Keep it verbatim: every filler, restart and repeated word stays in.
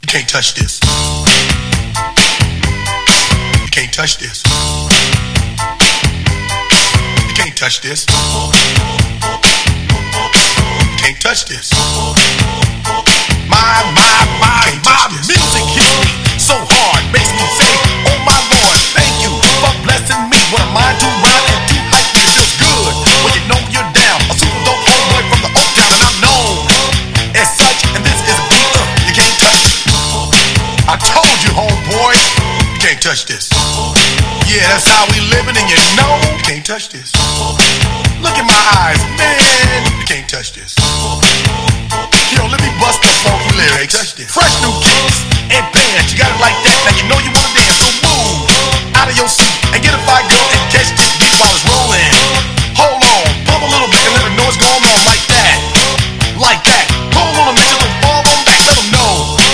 You can't touch this. You can't touch this. You can't touch this. You can't touch this. My, my, my, my music hits me so hard, makes me say, oh my Lord, thank you for blessing me. What a mind to rhyme and to hype me, it feels good when you know you're down. A super dope homeboy from the Oak Town, and I'm known as such. And this is a beat uh, you can't touch. I told you, homeboy, you can't touch this. Yeah, that's how we living, and you know you can't touch this. Look in my eyes, man, you can't touch this. Yo, let me bust the funky lyrics. Fresh new